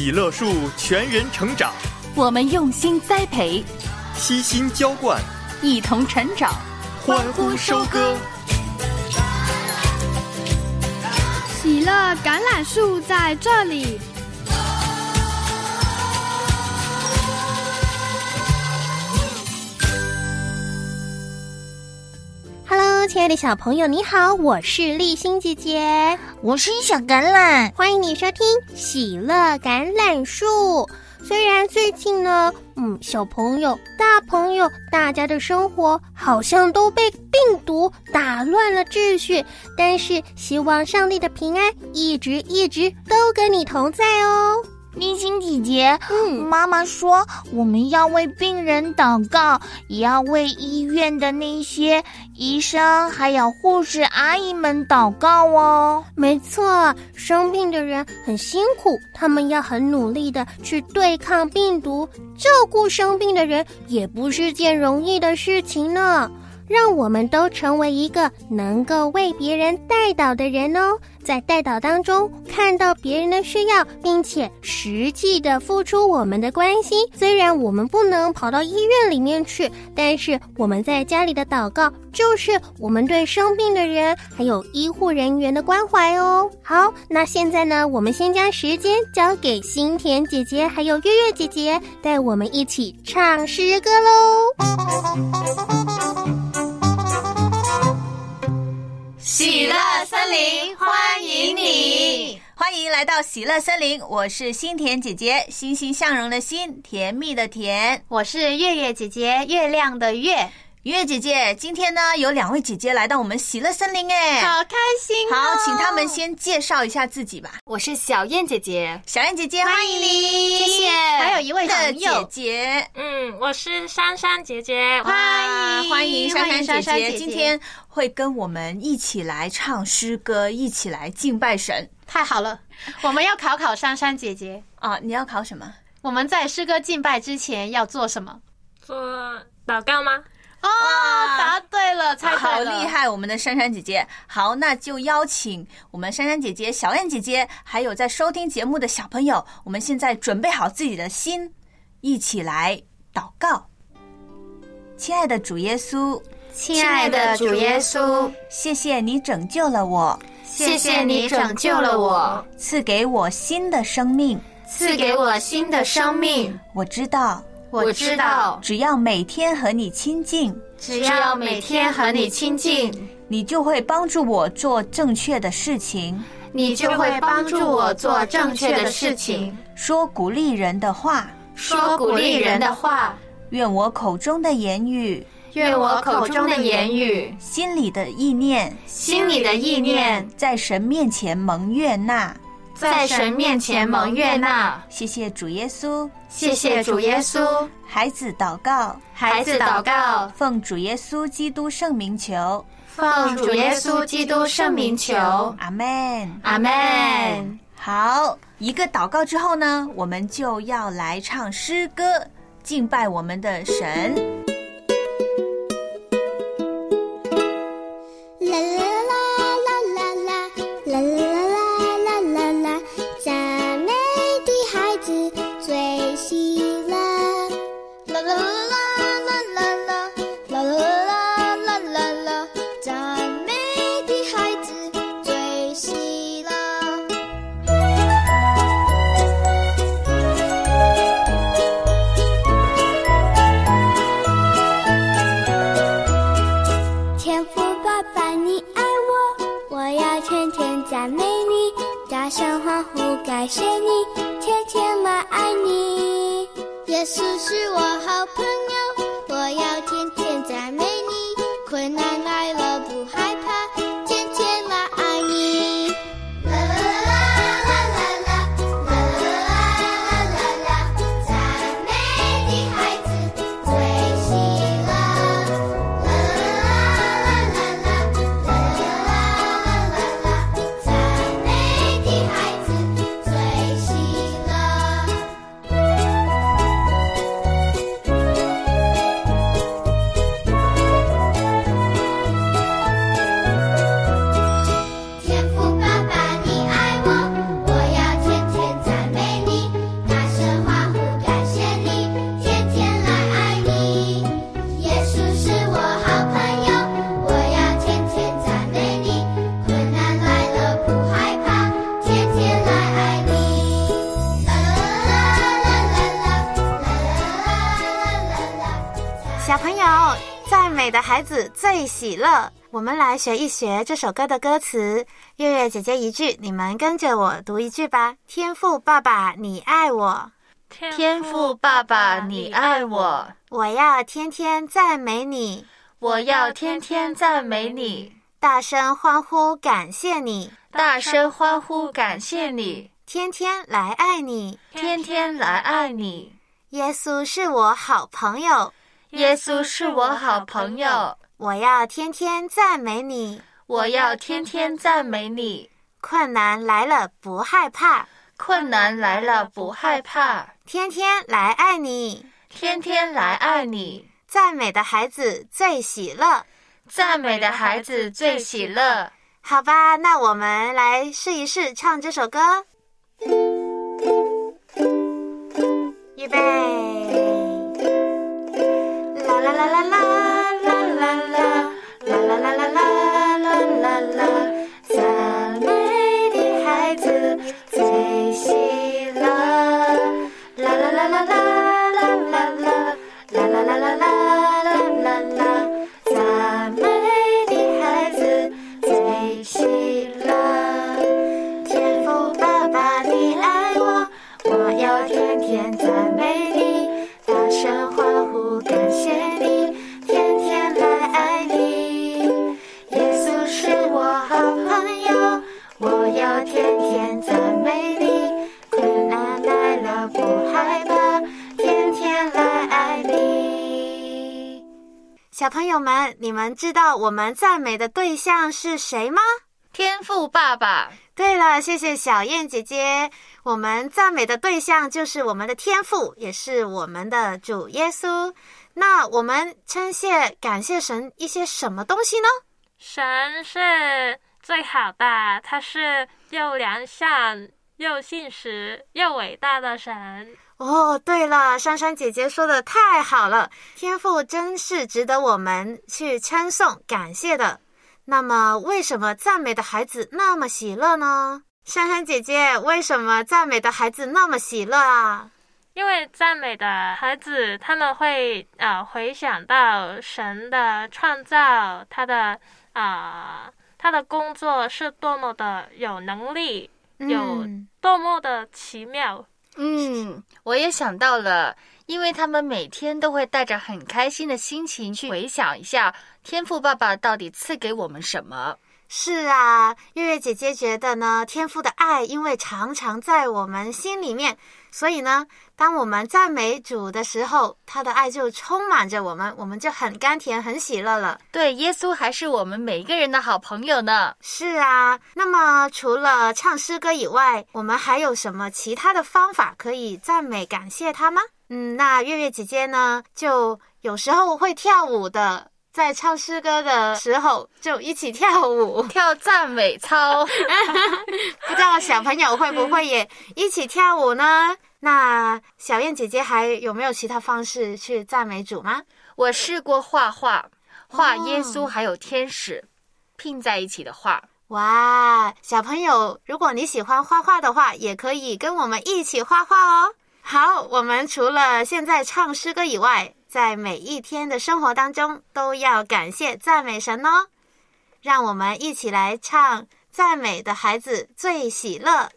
喜乐树全人成长， 我们用心栽培， 悉心浇灌， 一同成长， 欢呼收割。 喜乐橄榄树在这里。 Hello， 亲爱的小朋友，你好，我是立新姐姐， 我是小橄榄， 欢迎你收听喜乐橄榄树。虽然最近呢，小朋友、大朋友，大家的生活好像都被病毒打乱了秩序，但是希望上帝的平安一直都跟你同在哦。 立新姐姐，妈妈说我们要为病人祷告，也要为医院的那些医生还有护士阿姨们祷告哦。 没错，生病的人很辛苦，他们要很努力的去对抗病毒，照顾生病的人也不是件容易的事情呢。让我们都成为一个能够为别人代祷的人哦，在代祷当中看到别人的需要，并且实际的付出我们的关心。虽然我们不能跑到医院里面去，但是我们在家里的祷告就是我们对生病的人还有医护人员的关怀哦。好，那现在呢，我们先将时间交给新田姐姐还有月月姐姐，带我们一起唱诗歌咯。 喜乐森林欢迎你，欢迎来到喜乐森林，我是新田姐姐，欣欣向荣的欣，甜蜜的甜。 我是月月姐姐，月亮的月。 月姐姐，今天呢有2位姐姐来到我们喜乐森林哎， 好开心哦！ 好，请她们先介绍一下自己吧。 我是小燕姐姐， 小燕姐姐欢迎你， 谢谢。还有一位朋友姐姐， 我是珊珊姐姐， 欢迎珊珊姐姐，今天会跟我们一起来唱诗歌，一起来敬拜神。 太好了，我们要考珊珊姐姐啊！你要考什么？ 我们在诗歌敬拜之前要做什么？ 做祷告吗？ 哦，答对了，猜对了， 好厉害，我们的珊珊姐姐。好，那就邀请我们珊珊姐姐、小燕姐姐，还有在收听节目的小朋友，我们现在准备好自己的心，一起来祷告。亲爱的主耶稣， 亲爱的主耶稣， 谢谢你拯救了我， 谢谢你拯救了我， 赐给我新的生命， 赐给我新的生命。 我知道，只要每天和你亲近，你就会帮助我做正确的事情，说鼓励人的话，愿我口中的言语，心里的意念，在神面前蒙悦纳，谢谢主耶稣，孩子祷告，奉主耶稣基督圣名求，阿们， 阿们。 好，一个祷告之后呢，我们就要来唱诗歌，敬拜我们的神。 感谢你，天天来爱你。耶稣是我好朋友，我要天天赞美你。困难来了不害怕，天天来爱你。啦啦啦啦啦啦啦啦啦啦，赞美的孩子最喜乐。啦啦啦啦啦啦啦啦啦，赞美的孩子。最喜乐。 美的孩子最喜乐。我们来学一学这首歌的歌词，月月姐姐一句，你们跟着我读一句吧。天父爸爸你爱我， 天父爸爸你爱我， 我要天天赞美你， 我要天天赞美你， 大声欢呼感谢你， 大声欢呼感谢你， 天天来爱你， 天天来爱你。 耶稣是我好朋友， 耶稣是我好朋友， 我要天天赞美你， 我要天天赞美你。 困难来了不害怕， 困难来了不害怕， 天天来爱你， 天天来爱你。 赞美的孩子最喜乐， 赞美的孩子最喜乐。 好吧，那我们来试一试唱这首歌。预备，啦啦啦啦啦啦啦啦啦啦啦啦啦啦啦，赞美的孩子最喜乐，啦啦啦啦啦啦啦啦啦啦啦啦啦啦，赞美的孩子最喜乐。天父爸爸你爱我，我要天天赞美你，大声欢呼感谢你，天天来爱你。耶稣是我好朋友，我要天天赞美你，困难来了不害怕，天天来爱你。小朋友们，你们知道我们赞美的对象是谁吗？ 天父爸爸。 对了，谢谢小燕姐姐，我们赞美的对象就是我们的天父，也是我们的主耶稣。那我们称谢感谢神一些什么东西呢？ 神是最好的，他是又良善又信实又伟大的神。 哦，对了，珊珊姐姐说的太好了，天父真是值得我们去称颂感谢的。那么为什么赞美的孩子那么喜乐呢？珊珊姐姐，为什么赞美的孩子那么喜乐啊？ 因为赞美的孩子他们会回想到神的创造，他的工作是多么的有能力，有多么的奇妙。 我也想到了，因为他们每天都会带着很开心的心情去回想一下天父爸爸到底赐给我们什么。 是啊，月月姐姐觉得呢，天父的爱因为常常在我们心里面，所以呢，当我们赞美主的时候，他的爱就充满着我们，我们就很甘甜很喜乐了。 对，耶稣还是我们每一个人的好朋友呢。 是啊，那么除了唱诗歌以外，我们还有什么其他的方法可以赞美感谢他吗？那月月姐姐呢，就有时候会跳舞的，在唱诗歌的时候就一起跳舞， 跳赞美操。 不知道小朋友会不会也一起跳舞呢？那小燕姐姐还有没有其他方式去赞美主吗？ 我试过画耶稣还有天使拼在一起的画。 哇，小朋友，如果你喜欢画画的话，也可以跟我们一起画画哦。好，我们除了现在唱诗歌以外，在每一天的生活当中都要感谢赞美神哦。让我们一起来唱赞美的孩子最喜乐。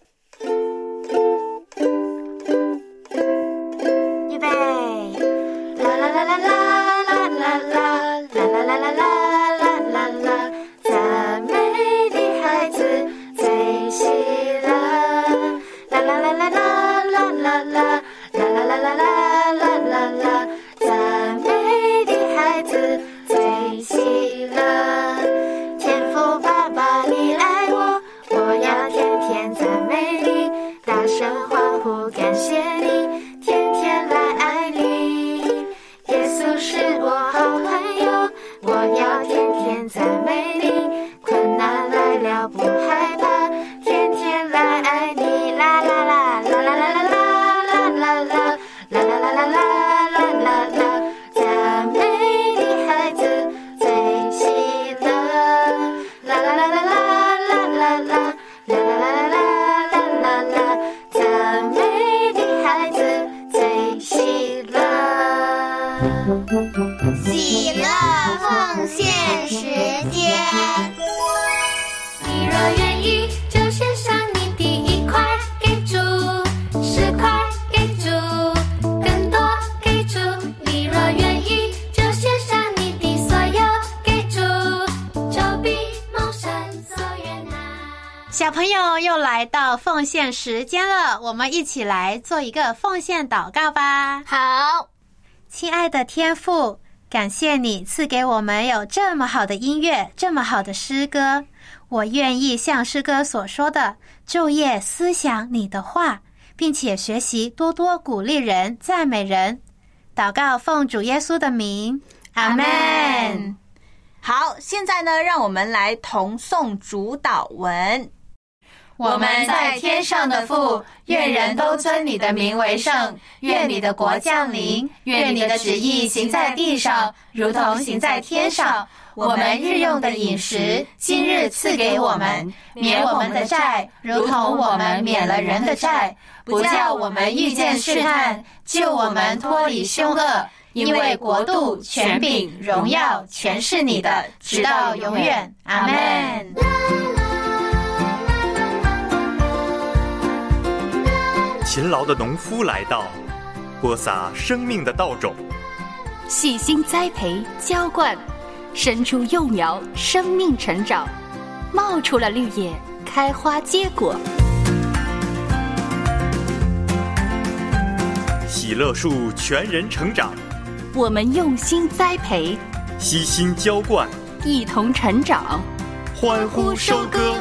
预备，啦啦啦啦啦啦啦啦啦啦啦啦啦啦啦，赞美的孩子最喜乐，啦啦啦啦啦啦啦啦啦啦啦啦啦啦，赞美的孩子最喜乐。天父爸爸你爱我，我要天天赞美你，大声欢呼感谢你，天天来爱你。耶稣若愿意，就献上你第一块给主，10块给主，更多给主。你若愿意，就献上你的所有给主，就必蒙神所悦纳。 小朋友又来到奉献时间了，我们一起来做一个奉献祷告吧。 好， 亲爱的天父，感谢你赐给我们有这么好的音乐，这么好的诗歌。我愿意像诗歌所说的，昼夜思想你的话，并且学习多多鼓励人、赞美人。祷告奉主耶稣的名，阿们。 好，现在呢，让我们来同诵主祷文。 我们在天上的父，愿人都尊你的名为圣，愿你的国降临，愿你的旨意行在地上，如同行在天上。我们日用的饮食，今日赐给我们，免我们的债，如同我们免了人的债，不叫我们遇见试探，救我们脱离凶恶。因为国度、权柄、荣耀，全是你的，直到永远。阿们。 勤劳的农夫来到，播撒生命的稻种， 细心栽培浇灌，生出幼苗，生命成长，冒出了绿叶，开花结果。 喜乐树全人成长， 我们用心栽培， 悉心浇灌， 一同成长， 欢呼收割。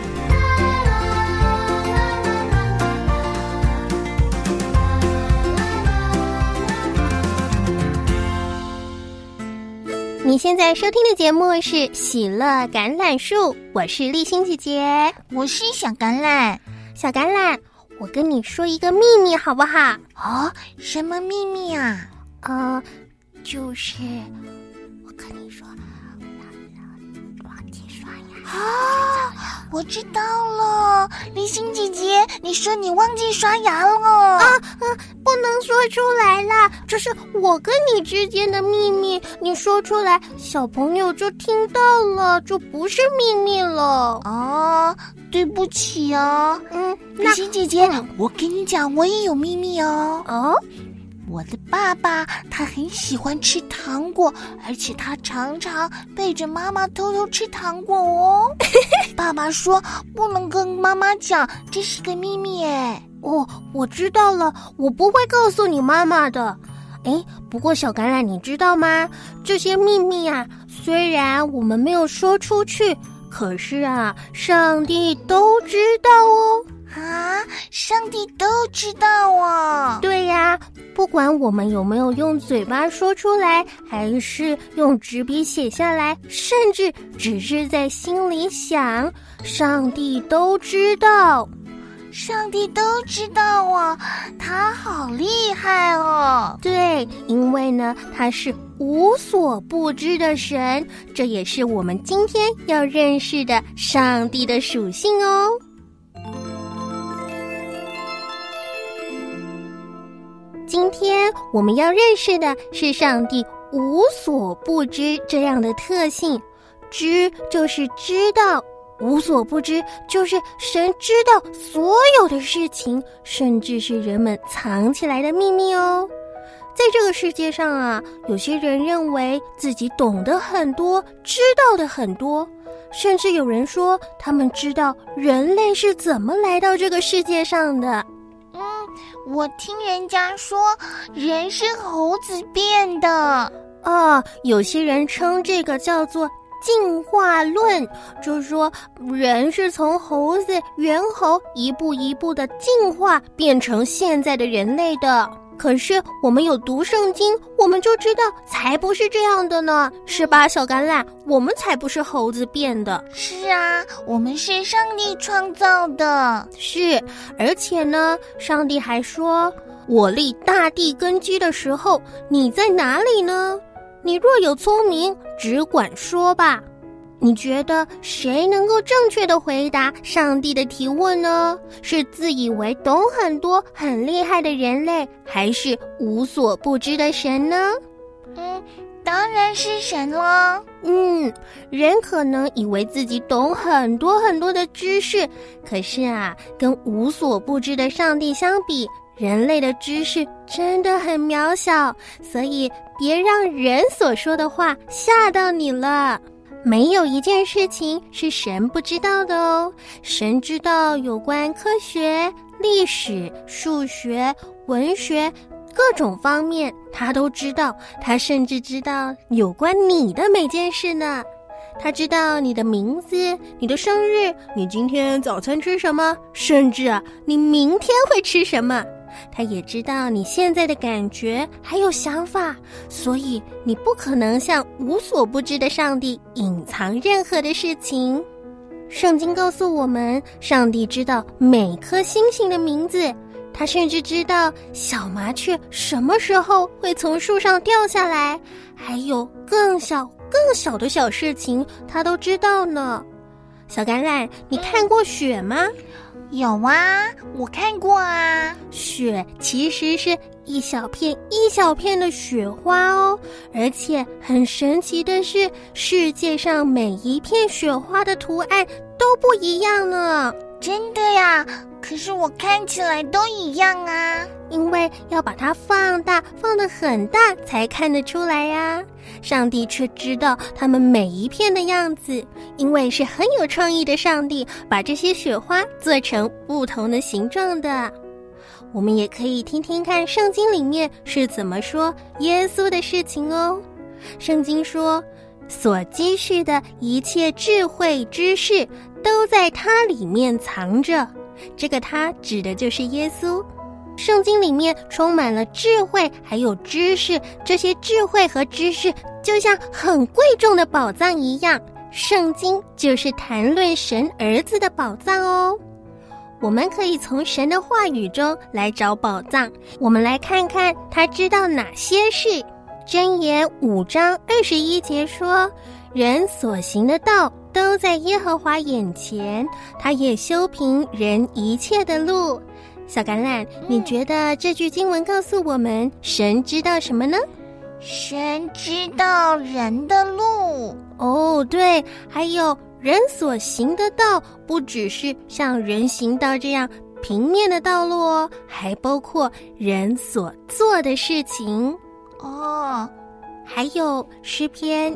你现在收听的节目是《喜乐橄榄树》，我是丽欣姐姐， 我是小橄榄。 小橄榄，我跟你说一个秘密好不好？ 哦，什么秘密啊？ 就是我跟你说，忘记刷牙。 啊，我知道了，丽欣姐姐，你说你忘记刷牙了不能说出来啦，这是我跟你之间的秘密，你说出来，小朋友就听到了，就不是秘密了。 哦，对不起哦。丽欣姐姐，我跟你讲，我也有秘密哦。我的爸爸他很喜欢吃糖果，而且他常常背着妈妈偷偷吃糖果哦。爸爸说不能跟妈妈讲，这是个秘密耶。 我知道了，我不会告诉你妈妈的。不过小橄榄你知道吗？这些秘密啊，虽然我们没有说出去，可是啊，上帝都知道哦。 啊，上帝都知道啊。 对呀，不管我们有没有用嘴巴说出来，还是用纸笔写下来，甚至只是在心里想，上帝都知道。 上帝都知道啊，他好厉害哦。 对，因为呢，他是无所不知的神，这也是我们今天要认识的上帝的属性哦。今天我们要认识的是上帝无所不知这样的特性，知就是知道，无所不知就是神知道所有的事情，甚至是人们藏起来的秘密哦。在这个世界上啊，有些人认为自己懂得很多，知道的很多，甚至有人说他们知道人类是怎么来到这个世界上的。 我听人家说人是猴子变的。 有些人称这个叫做进化论，就说人是从猴子、猿猴一步一步的进化变成现在的人类的。可是我们有读圣经，我们就知道才不是这样的呢，是吧，小橄榄？我们才不是猴子变的。 是啊，我们是上帝创造的。 是，而且呢，上帝还说，我立大地根基的时候，你在哪里呢？你若有聪明，只管说吧。你觉得谁能够正确的回答上帝的提问呢？是自以为懂很多很厉害的人类，还是无所不知的神呢？ 当然是神了。 人可能以为自己懂很多很多的知识，可是啊，跟无所不知的上帝相比，人类的知识真的很渺小，所以别让人所说的话吓到你了。没有一件事情是神不知道的哦，神知道有关科学、历史、数学、文学各种方面，他都知道，他甚至知道有关你的每件事呢。他知道你的名字、你的生日、你今天早餐吃什么，甚至啊，你明天会吃什么。他也知道你现在的感觉还有想法，所以你不可能向无所不知的上帝隐藏任何的事情。圣经告诉我们，上帝知道每颗星星的名字，他甚至知道小麻雀什么时候会从树上掉下来，还有更小的小事情他都知道呢。小橄榄，你看过雪吗？ 有啊，我看过啊。 雪其实是一小片一小片的雪花哦，而且很神奇的是，世界上每一片雪花的图案都不一样呢。 真的呀？可是我看起来都一样啊。 因为要把它放大，放得很大才看得出来呀。上帝却知道它们每一片的样子，因为是很有创意的上帝把这些雪花做成不同的形状的。我们也可以听听看圣经里面是怎么说耶稣的事情哦。圣经说，所积蓄的一切智慧知识都在他里面藏着。这个他指的就是耶稣。圣经里面充满了智慧还有知识，这些智慧和知识就像很贵重的宝藏一样，圣经就是谈论神儿子的宝藏哦。我们可以从神的话语中来找宝藏，我们来看看他知道哪些事。箴言5章21节说，人所行的道都在耶和华眼前，他也修平人一切的路。小橄榄，你觉得这句经文告诉我们神知道什么呢？ 神知道人的路。 哦，对，还有人所行的道不只是像人行道这样平面的道路哦，还包括人所做的事情哦。 还有诗篇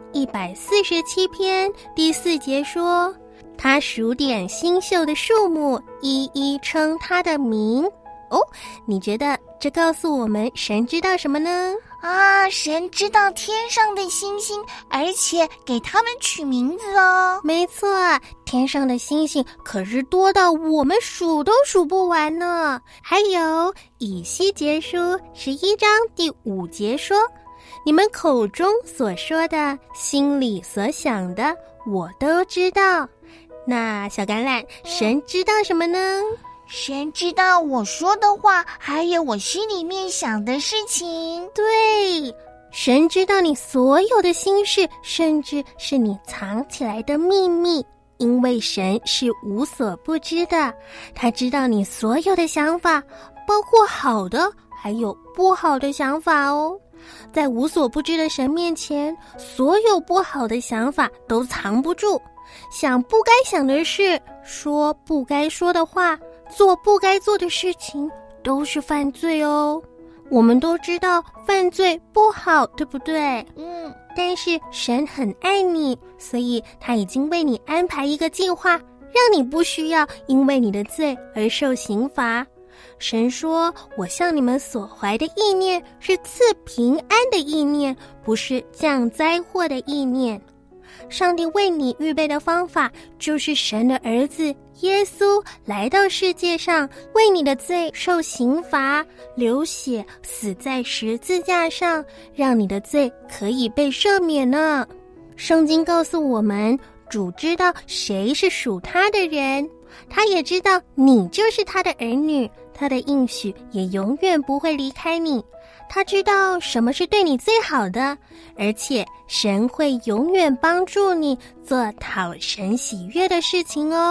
147篇第4节说，他数点星宿的数目，一一称他的名。哦，你觉得这告诉我们神知道什么呢？ 啊，神知道天上的星星，而且给他们取名字哦。 没错，天上的星星可是多到我们数都数不完呢。还有以西结书11章第5节说，你们口中所说的，心里所想的，我都知道。那小橄榄，神知道什么呢？ 神知道我说的话，还有我心里面想的事情。 对，神知道你所有的心事，甚至是你藏起来的秘密，因为神是无所不知的。他知道你所有的想法，包括好的还有不好的想法哦。在无所不知的神面前，所有不好的想法都藏不住，想不该想的事，说不该说的话，做不该做的事情，都是犯罪哦。我们都知道犯罪不好，对不对？但是神很爱你，所以他已经为你安排一个计划，让你不需要因为你的罪而受刑罚。神说，我向你们所怀的意念是赐平安的意念，不是降灾祸的意念。上帝为你预备的方法，就是神的儿子耶稣来到世界上，为你的罪受刑罚，流血，死在十字架上，让你的罪可以被赦免呢。圣经告诉我们，主知道谁是属他的人，他也知道你就是他的儿女，他的应许也永远不会离开你。他知道什么是对你最好的，而且神会永远帮助你做讨神喜悦的事情哦。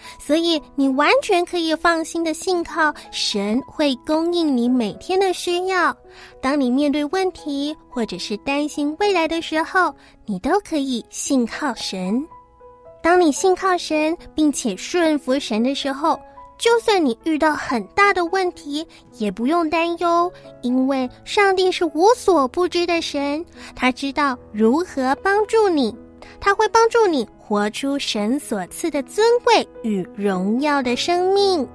所以你完全可以放心的信靠神会供应你每天的需要。当你面对问题或者是担心未来的时候，你都可以信靠神。当你信靠神并且顺服神的时候，就算你遇到很大的问题，也不用担忧，因为上帝是无所不知的神，他知道如何帮助你，他会帮助你活出神所赐的尊贵与荣耀的生命。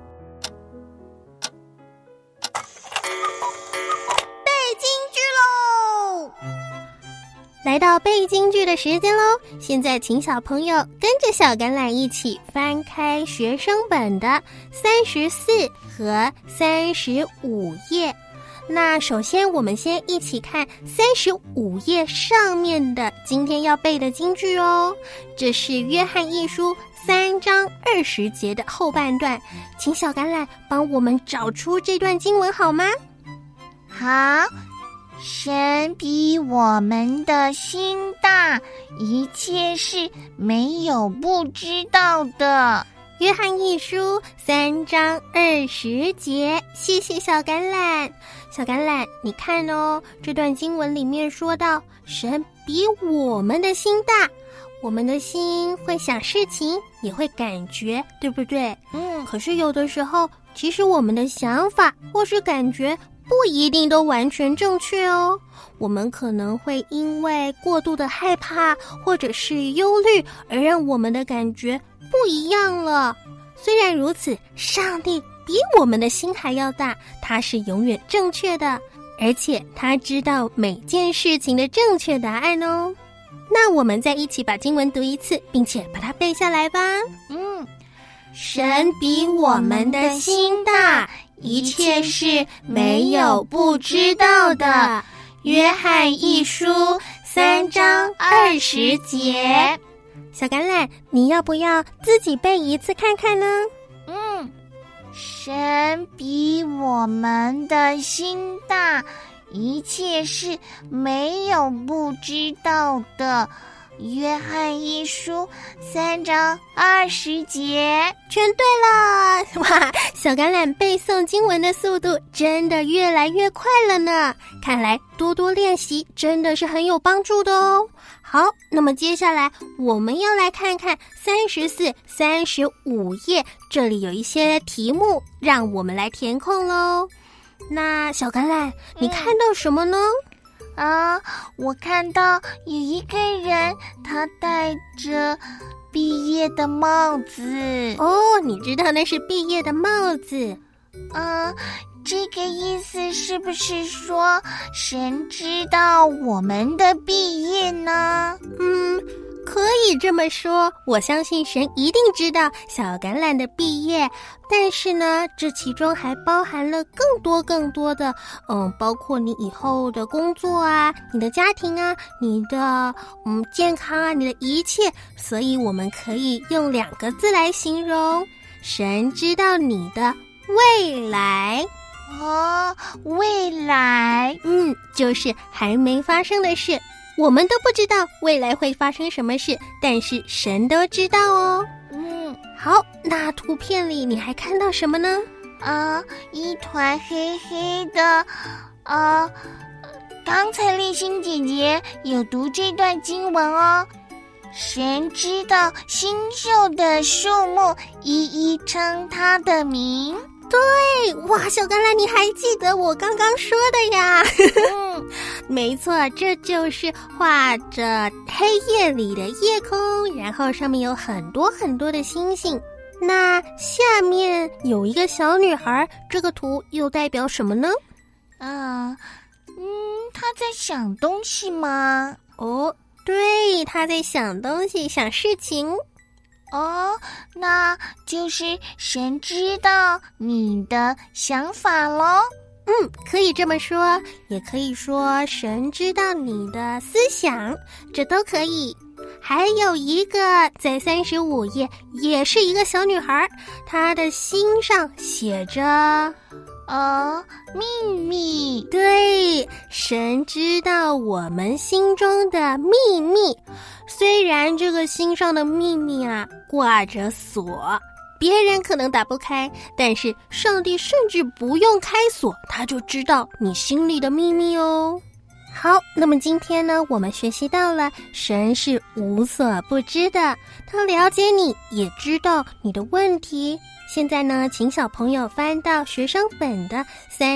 背金句喽！来到背金句的时间咯，现在请小朋友跟着小橄榄一起翻开学生本的34和35页。那首先我们先一起看35页上面的今天要背的金句哦。这是约翰一书3章20节的后半段，请小橄榄帮我们找出这段经文好吗？ 好，神比我们的心大，一切事没有不知道的。 约翰一书3章20节，谢谢小橄榄。小橄榄，你看哦，这段经文里面说到，神比我们的心大，我们的心会想事情，也会感觉，对不对？可是有的时候，其实我们的想法或是感觉不一定都完全正确哦。我们可能会因为过度的害怕或者是忧虑，而让我们的感觉不一样了。虽然如此，上帝比我们的心还要大，他是永远正确的，而且他知道每件事情的正确答案哦。那我们再一起把经文读一次，并且把它背下来吧。神比我们的心大，一切事没有不知道的。约翰一书3章20节。小橄榄，你要不要自己背一次看看呢？ 神比我们的心大，一切事没有不知道的。约翰一书3章20节， 全对了！哇，小橄榄背诵经文的速度真的越来越快了呢。看来多多练习真的是很有帮助的哦。好，那么接下来我们要来看看34、35页，这里有一些题目让我们来填空咯。那小橄榄，你看到什么呢？ 我看到有一个人，他戴着毕业的帽子。 哦，你知道那是毕业的帽子。 这个意思是不是说神知道我们的毕业呢？ 可以这么说，我相信神一定知道小橄榄的毕业，但是呢，这其中还包含了更多的，包括你以后的工作啊，你的家庭啊，你的健康啊，你的一切，所以我们可以用2个字来形容：神知道你的未来。 未来， 就是还没发生的事。我们都不知道未来会发生什么事，但是神都知道哦。好，那图片里你还看到什么呢？ 一团黑黑的。刚才立新姐姐有读这段经文哦。神知道星宿的数目，一一称他的名。 对，哇，小橄榄，你还记得我刚刚说的呀？没错，这就是画着黑夜里的夜空，然后上面有很多的星星。那下面有一个小女孩，这个图又代表什么呢？ 她在想东西吗？ 对，她在想东西，想事情。 那就是神知道你的想法咯。 可以这么说，也可以说神知道你的思想，这都可以。还有一个在35页，也是一个小女孩，她的心上写着秘密。 对，神知道我们心中的秘密。虽然这个心上的秘密挂着锁， 别人可能打不开，但是上帝甚至不用开锁，他就知道你心里的秘密哦。好，那么今天呢，我们学习到了神是无所不知的，他了解你，也知道你的问题。现在呢，请小朋友翻到学生本的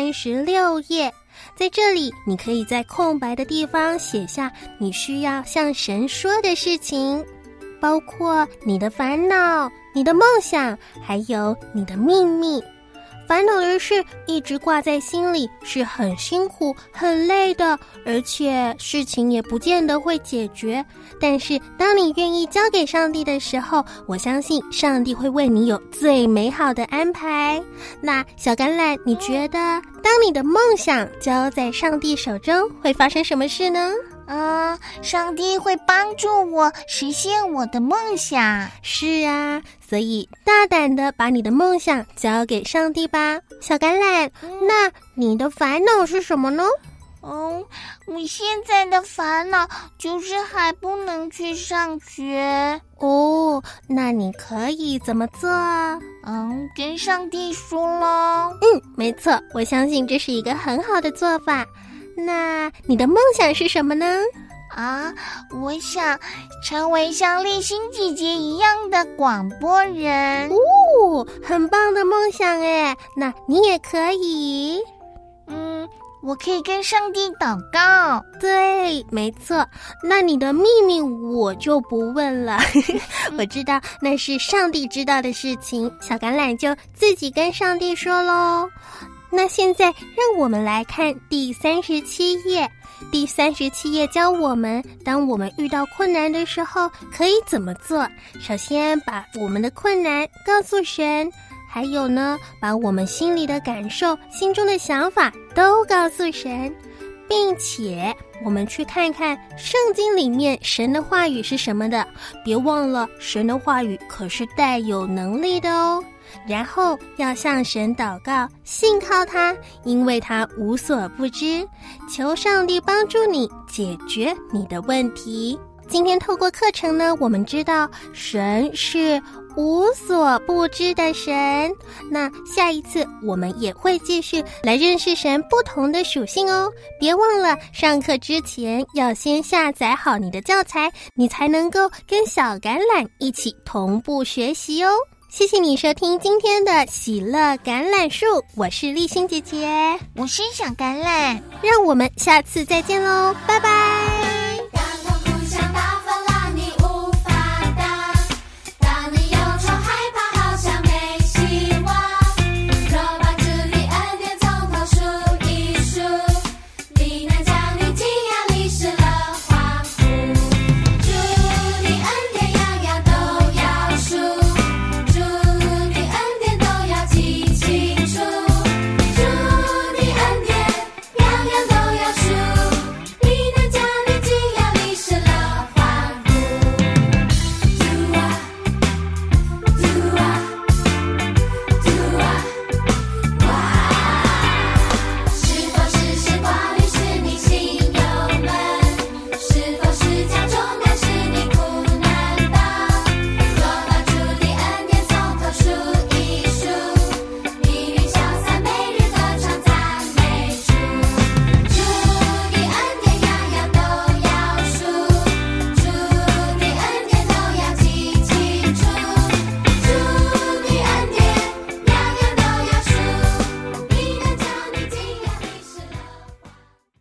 36页，在这里你可以在空白的地方写下你需要向神说的事情，包括你的烦恼、你的梦想，还有你的秘密。烦恼的事一直挂在心里是很辛苦很累的，而且事情也不见得会解决。但是当你愿意交给上帝的时候，我相信上帝会为你有最美好的安排。那小橄榄，你觉得当你的梦想交在上帝手中会发生什么事呢？ 上帝会帮助我实现我的梦想。是啊， 所以大胆的把你的梦想交给上帝吧。小橄榄，那你的烦恼是什么呢？ 我现在的烦恼就是还不能去上学。 那你可以怎么做？ 跟上帝说咯。 没错，我相信这是一个很好的做法。那你的梦想是什么呢？ 我想成为像丽欣姐姐一样的广播人。 很棒的梦想耶，那你也可以。 我可以跟上帝祷告。 对，没错。那你的秘密我就不问了我知道那是上帝知道的事情，小橄榄就自己跟上帝说咯。那现在让我们来看第37页。第37页教我们，当我们遇到困难的时候可以怎么做。首先把我们的困难告诉神，还有呢，把我们心里的感受、心中的想法都告诉神，并且我们去看看圣经里面神的话语是什么的。别忘了，神的话语可是带有能力的哦。然后要向神祷告，信靠他，因为他无所不知，求上帝帮助你解决你的问题。今天透过课程呢，我们知道神是无所不知的神。那下一次我们也会继续来认识神不同的属性哦。别忘了上课之前要先下载好你的教材，你才能够跟小橄榄一起同步学习哦。谢谢你收听今天的喜乐橄榄树，我是丽欣姐姐， 我是小橄榄， 让我们下次再见喽，拜拜。